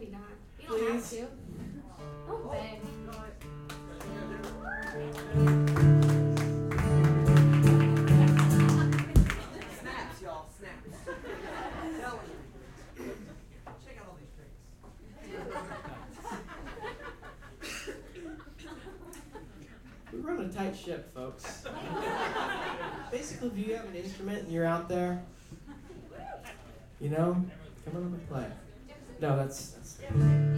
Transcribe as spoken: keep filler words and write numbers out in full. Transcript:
Maybe not. You don't have Please. to. Don't beg. Snaps, y'all, snaps. Telling you. Check out all these drinks. We run a tight ship, folks. Basically, if you have an instrument and you're out there, you know, come on up and play. No, that's... that's